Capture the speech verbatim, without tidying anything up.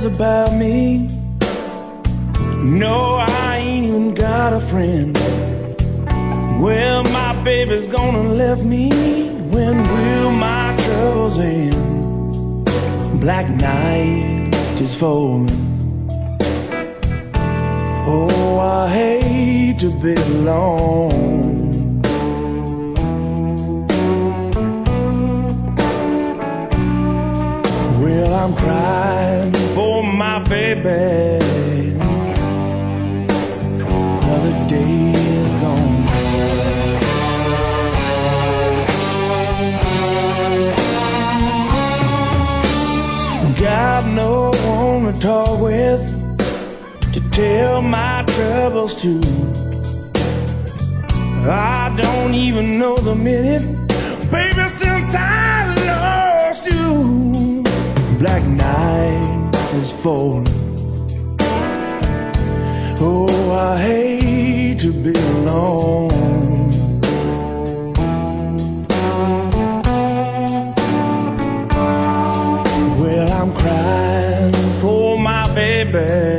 cares about me. No, I ain't even got a friend. Well, my baby's gonna leave me. When will my troubles end? Black night is falling. Oh, I hate to be alone. Well, I'm crying for my baby. Another day is gone. Got no one to talk with, to tell my troubles to. I don't even know the minute, baby, since I lost you. Black night is falling. Oh, I hate to be alone. Well, I'm crying for my baby.